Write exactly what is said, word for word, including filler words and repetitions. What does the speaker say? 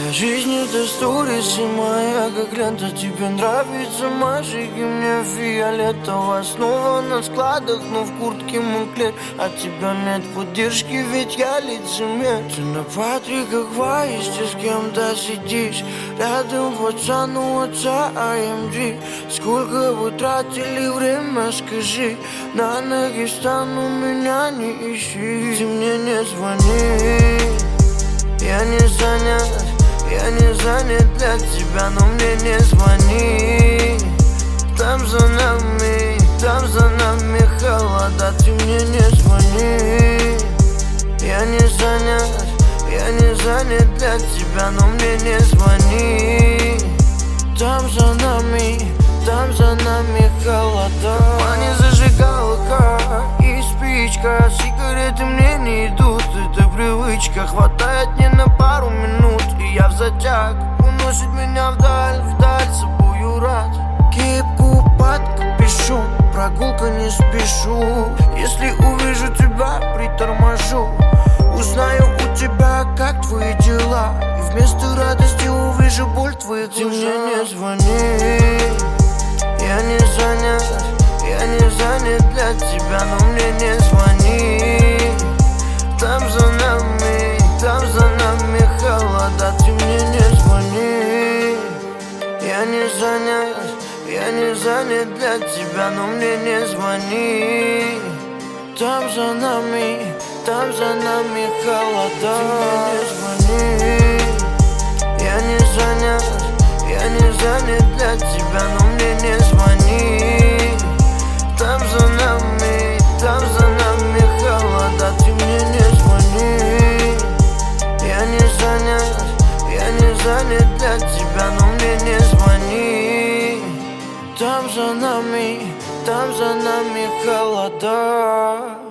Твоя жизнь это сторис и моя, как лента. Тебе нравится мальчики, мне фиолетово. Снова на складах, но в куртке мы клей. От тебя нет поддержки, ведь я лицемер. Ты на Патрика Вайсте с кем-то сидишь. Рядом пацан у отца эй эм джи. Сколько вы тратили время, скажи. На ноги встану, меня не ищи. Ты мне не звони, я не занят, я не занят для тебя, но мне не звони. Там за нами, там за нами холода, ты мне не звони. Я не занят, я не занят для тебя, но мне не звони. Там за нами, там за нами холода. В кармане зажигалка и спичка. Сигареты мне не идут, это привычка. Хватает не на пару минут, и я в затяг. Уносит меня вдаль, вдаль, собою рад. Кепку под капюшон, прогулка не спешу. Если увижу тебя, приторможу. Узнаю у тебя, как твои дела, и вместо радости увижу боль твоих глазах. Ты мне не звони, я не занят, я не занят для тебя, но мне не звони. Там за нами, там за нами холода, ты мне не звони. Я не занят, я не занят для тебя, но мне не звони. Там за нами, там за нами холода. Ты мне не звони. Я не занят, я не занят для тебя, но мне не звони. Там за нами, там за нами холода. Ты мне не звони. Я не занят, я не занят для тебя, но мне не звони. Там за нами, там за нами холода.